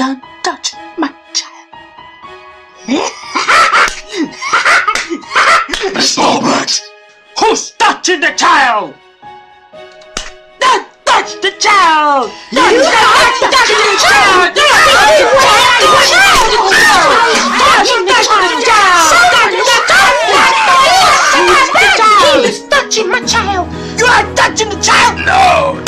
Don't touch my child. Miss Albert! Who's touching the child? Don't touch the child! Don't touch the child! He is touching my child. You are touching the child! No,